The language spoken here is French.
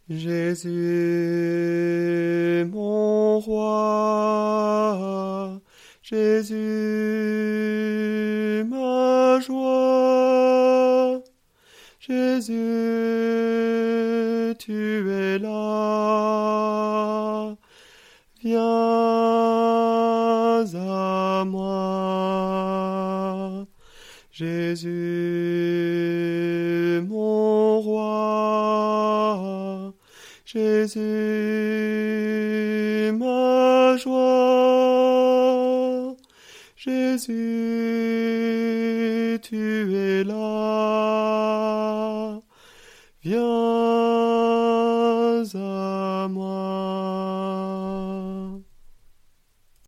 Jésus, mon roi, Jésus, ma joie, Jésus, tu es là, viens à moi. Jésus, mon roi, Jésus, ma joie, Jésus,